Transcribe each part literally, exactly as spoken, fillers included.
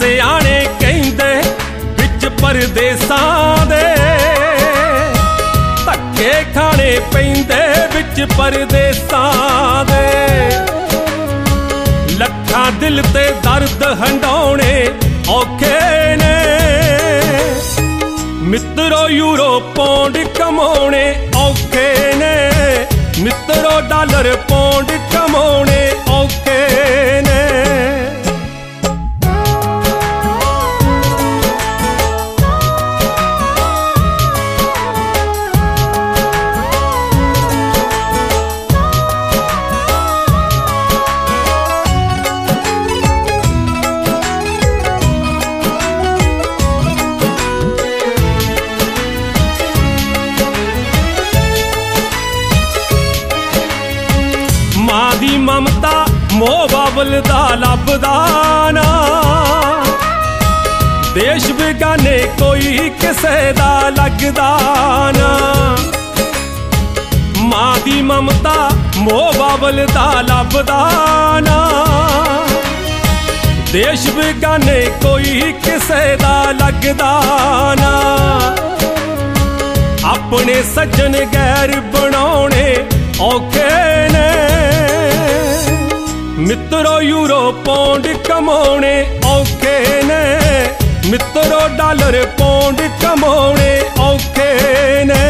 ਸਿਆਣੇ ਕਹਿੰਦੇ ਵਿੱਚ ਪਰਦੇਸਾਂ ਦੇ ਧੱਕੇ ਖਾਣੇ ਪੈਂਦੇ ਵਿੱਚ ਪਰਦੇਸਾਂ ਦੇ। ਲੱਖਾਂ ਦਿਲ ਤੇ ਦਰਦ ਹੰਡਾਉਣੇ ਔਖੇ ਨੇ ਮਿੱਤਰੋ, ਯੂਰੋ ਪੌਂਡ ਕਮਾਉਣੇ ਔਖੇ ਨੇ ਮਿੱਤਰੋ, ਡਾਲਰ ਪੌਂਡ ਕਮਾਉਣੇ ਔਖੇ ਨੇ। ਮਾਂ ਦੀ ਮਮਤਾ ਮੋਹ ਬਾਬਲ ਦਾ ਲੱਭਦਾ ਨਾ, ਦੇਸ਼ ਬੇਗਾਨੇ ਕੋਈ ਕਿਸੇ ਦਾ ਲੱਗਦਾ ਨਾ। ਮਾਂ ਦੀ ਮਮਤਾ ਮੋਹ ਬਾਬਲ ਦਾ ਲੱਭਦਾ ਨਾ, ਦੇਸ਼ ਬੇਗਾਨੇ ਕੋਈ ਕਿਸੇ ਦਾ ਲੱਗਦਾ ਨਾ। ਆਪਣੇ ਸੱਜਣ ਗੈਰ ਬਣਾਉਣੇ ਔਖੇ ਨੇ ਮਿੱਤਰੋ, ਯੂਰੋ ਪੌਂਡ ਕਮਾਉਣੇ ਔਖੇ ਨੇ ਮਿੱਤਰੋ, ਡਾਲਰ ਪੌਂਡ ਕਮਾਉਣੇ ਔਖੇ ਨੇ।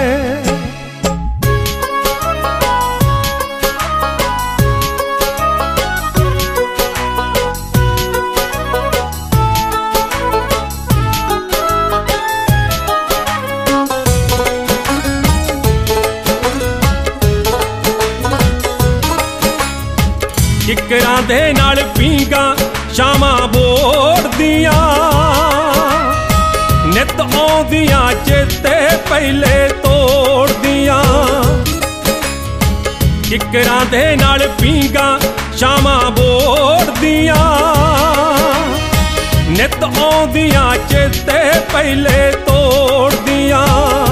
ਕਿੱਕਰਾਂ ਦੇ ਨਾਲ ਪੀਂਘਾਂ ਸ਼ਾਮਾਂ ਬੋੜਦੀਆਂ, ਨਿੱਤ ਆਉਂਦੀਆਂ ਚੇਤੇ ਪਹਿਲੇ ਤੋੜਦੀਆਂ। ਕਿੱਕਰਾਂ ਦੇ ਨਾਲ ਪੀਂਘਾਂ ਸ਼ਾਮਾਂ ਬੋੜਦੀਆਂ, ਨਿੱਤ ਆਉਂਦੀਆਂ ਚੇਤੇ ਪਹਿਲੇ ਤੋੜਦੀਆਂ।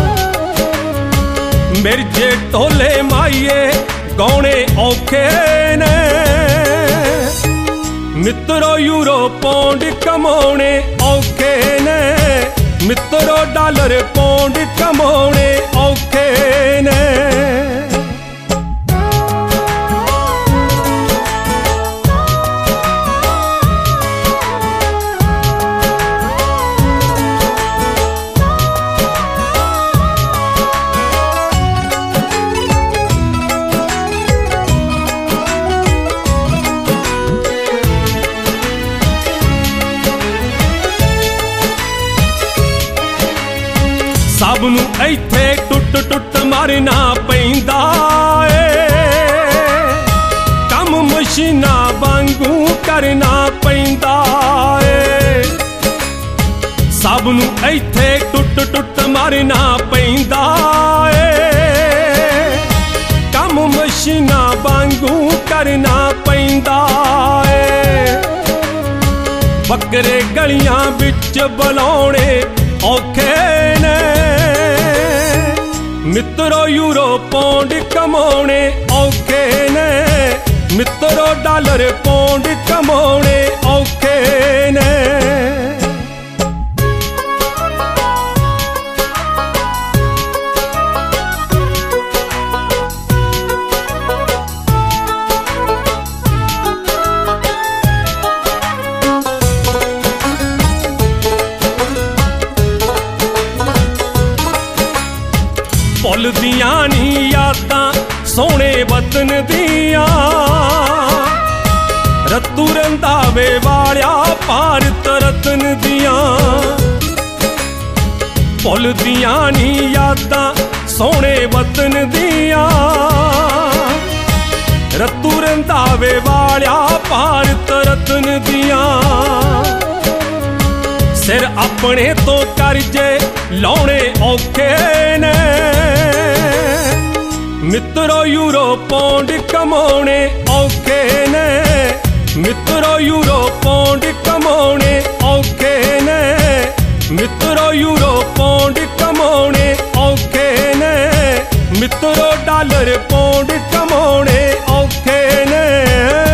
ਮਿਰਜੇ ਢੋਲੇ ਮਾਈਏ ਗਾਉਣੇ ਔਖੇ ਨੇ ਮਿੱਤਰੋ, ਯੂਰੋ ਪੌਂਡ ਕਮਾਉਣੇ ਔਖੇ ਨੇ ਮਿੱਤਰੋ, ਡਾਲਰ ਪੌਂਡ ਕਮਾਉਣੇ ਔਖੇ ਨੇ। ਸਭ ਨੂੰ ਇੱਥੇ ਟੁੱਟ ਟੁੱਟ ਮਰਨਾ ਪੈਂਦਾ ਏ, ਕੰਮ ਮਸ਼ੀਨਾਂ ਵਾਂਗੂ ਕਰਨਾ ਪੈਂਦਾ ਏ। ਸਭ ਨੂੰ ਇੱਥੇ ਟੁੱਟ ਟੁੱਟ ਮਰਨਾ ਪੈਂਦਾ ਏ, ਕੰਮ ਮਸ਼ੀਨਾਂ ਵਾਂਗੂ ਕਰਨਾ ਪੈਂਦਾ ਏ। ਬੱਕਰੇ ਗਲੀਆਂ ਵਿੱਚ ਬੁਲਾਉਣੇ ਔਖੇ ਨੇ ਮਿੱਤਰੋ, ਯੂਰੋ ਪੌਂਡ ਕਮਾਉਣੇ ਔਖੇ ਨੇ ਮਿੱਤਰੋ, ਡਾਲਰ ਪੌਂਡ ਕਮਾਉਣੇ ਔਖੇ ਨੇ। ਭੁੱਲਦੀਆਂ ਨੀ ਯਾਦਾਂ ਸੋਹਣੇ ਵਤਨ ਦੀਆਂ, ਰਤੂ ਰੰਧਾਵੇ ਵਾਲਿਆ ਭਾਰਤ ਰਤਨ ਦੀਆਂ। ਭੁੱਲਦੀਆਂ ਨੀ ਯਾਦਾਂ ਸੋਹਣੇ ਵਤਨ ਦੀਆਂ, ਰਤੂ ਰੰਧਾਵੇ ਵਾਲਿਆ ਭਾਰਤ ਰਤਨ ਦੀਆਂ। ਸਿਰ ਆਪਣੇ ਤੋਂ ਕਰਜ਼ੇ ਲਾਉਣੇ ਔਖੇ ਨੇ ਮਿੱਤਰੋ, ਯੂਰੋ ਪੌਂਡ ਕਮਾਉਣੇ ਔਖੇ ਨੇ ਮਿੱਤਰੋ, ਯੂਰੋ ਪੌਂਡ ਕਮਾਉਣੇ ਔਖੇ ਨੇ ਮਿੱਤਰੋ, ਯੂਰੋ ਪੌਂਡ ਕਮਾਉਣੇ ਔਖੇ ਨੇ ਮਿੱਤਰੋ, ਡਾਲਰ ਪੌਂਡ ਕਮਾਉਣੇ ਔਖੇ ਨੇ।